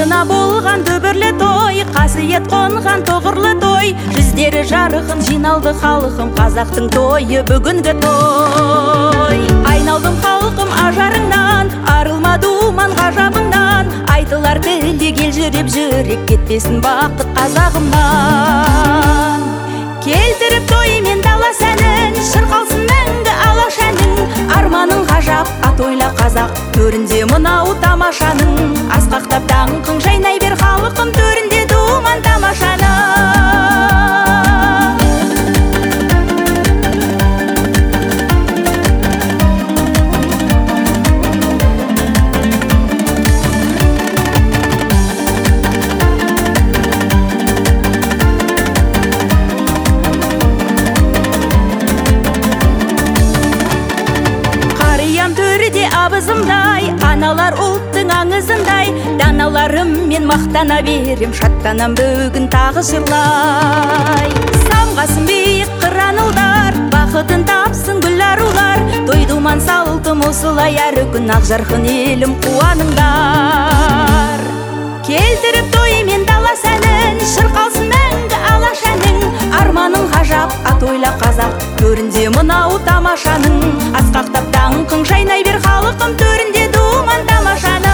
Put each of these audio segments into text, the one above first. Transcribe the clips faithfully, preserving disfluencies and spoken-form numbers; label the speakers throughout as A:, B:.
A: алдына болған дүбірлі той, қасиет қонған тоғырлы той, жүздері жарқын жиналды халқым, қазақтың тойы бүгінгі той. Айналдым халқым ажарыңнан, арылма думан ғажабыңнан, айтылар тілде келжіреп жүрек, кетпесін бақыт қазағымнан. Келтіріп той мен дала сәнін, шырқалсын мәңгі алаш әнің, арманың ғажап ат ойла қазақ, төрінде мынау тамашаның, асқақтап даңқың жайнай бер халқым, төрінде думан тамашаның. Абызымдай, аналар ұлттың аңызындай, даналарым мен мақтана берем, шаттанам бүгін тағы жырлай. Самғасын биік қыранылдар, бақытын тапсын гүл арулар, той думан салтым осылай әрі күн, ақ жарқын елім қуаныңдар. Келтіріп той мен дала сәнін, шырқалсын мәңгі алаш әнің, арманың ғажап ат ойла қазақ, төрінде мынау тамашаның, асқақтап даңқың жайнай бер халқым, төрінде думан тамашаның.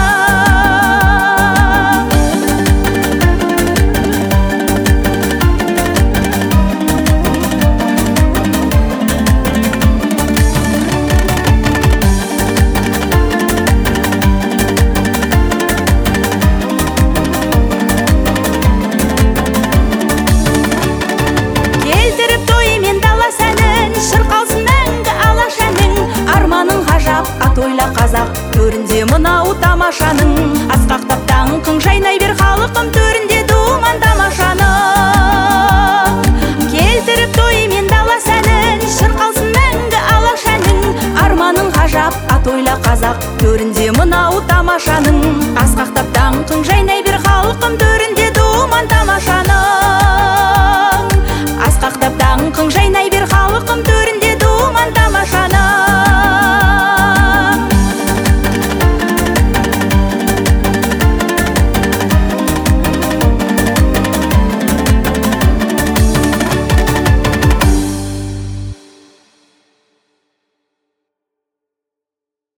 A: Ойла қазақ, төрінде мынау тамашаның, асқақтап даңқың жайнай бер халқым, төрінде думан тамашаның. Келтіріп той мен дала сәнін, шырқалсын мәңгі алаш әнің, арманың ғажап ат ойла қазақ, төрінде мынау тамашаның, асқақтап даңқың жайнай бер халқым, төрінде